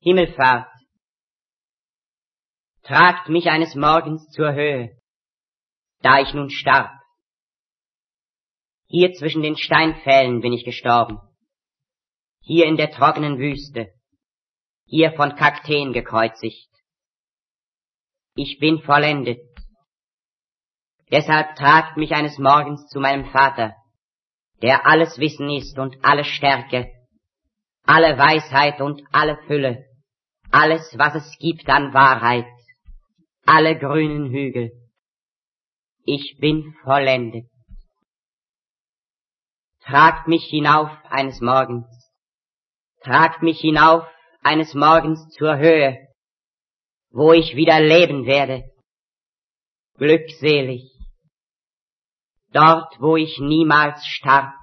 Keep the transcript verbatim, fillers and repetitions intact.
Himmelfahrt. Tragt mich eines Morgens zur Höhe, da ich nun starb. Hier zwischen den Steinpfählen bin ich gestorben, hier in der trockenen Wüste, hier von Kakteen gekreuzigt. Ich bin vollendet. Deshalb tragt mich eines Morgens zu meinem Vater, der alles Wissen ist und alle Stärke, alle Weisheit und alle Fülle, alles, was es gibt an Wahrheit, alle grünen Hügel. Ich bin vollendet. Tragt mich hinauf eines Morgens, tragt mich hinauf eines Morgens zur Höhe, wo ich wieder leben werde, glückselig, dort, wo ich niemals starb.